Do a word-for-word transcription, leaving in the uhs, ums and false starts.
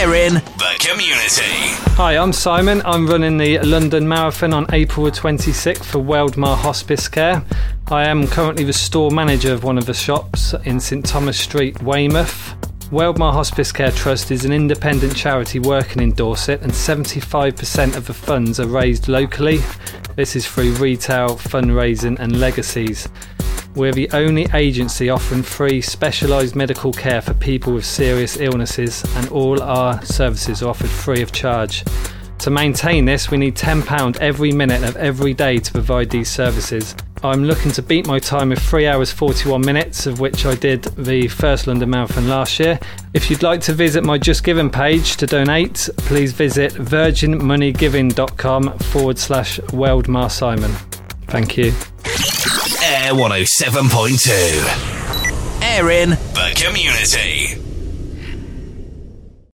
Airing the community. Hi, I'm Simon. I'm running the London Marathon on April twenty-sixth for Weldmar Hospice Care. I am currently the store manager of one of the shops in St Thomas Street, Weymouth. Weldmar Hospice Care Trust is an independent charity working in Dorset, and seventy-five percent of the funds are raised locally. This is through retail, fundraising and legacies. We're the only agency offering free specialised medical care for people with serious illnesses, and all our services are offered free of charge. To maintain this, we need ten pounds every minute of every day to provide these services. I'm looking to beat my time of three hours forty-one minutes, of which I did the first London Marathon last year. If you'd like to visit my Just Giving page to donate, please visit virginmoneygiving.com forward slash Weldmar Simon. Thank you. Air one oh seven point two. Airing the community.